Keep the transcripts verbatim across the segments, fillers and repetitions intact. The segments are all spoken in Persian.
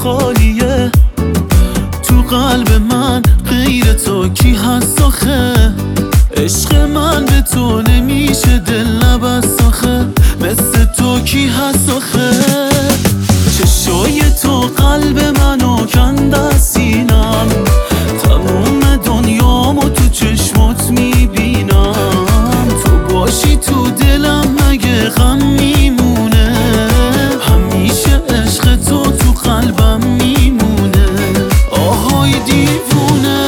خالیه. تو قلب من غیر تو کی هست آخه؟ عشق من به تو نمیشه دل نبست آخه. مثل تو کی هست آخه؟ چشای تو قلب منو کنده از سینم، تموم دنیامو تو چشمات میبینم. تو باشی تو دلم مگه غم میمونه؟ همیشه عشق تو تو قلبم میمونه. آهای دیوونه.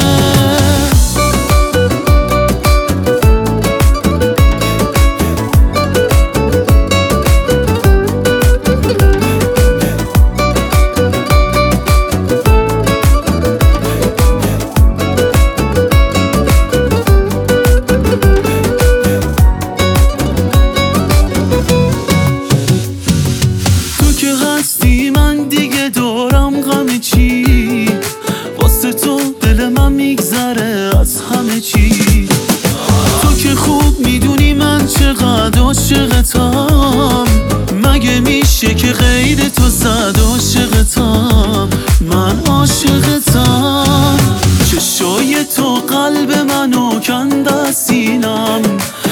هستی من دیگه دارم غم چی؟ واسه تو دل من میگذره از همه چی. تو که خوب میدونی من چقدر عاشقتم، مگه میشه که غیر تو صد عاشقتم؟ من عاشقتم. چشای تو قلب منو کنده از سینم،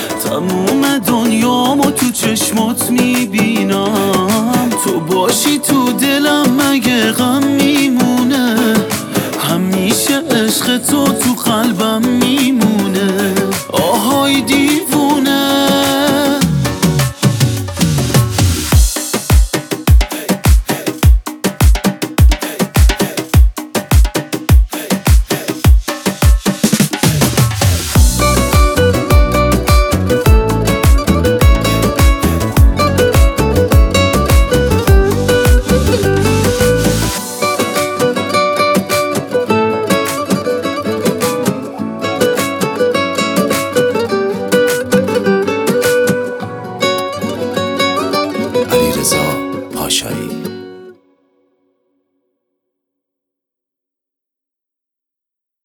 تموم دنیامو تو چشمات میبینم. تو باشی تو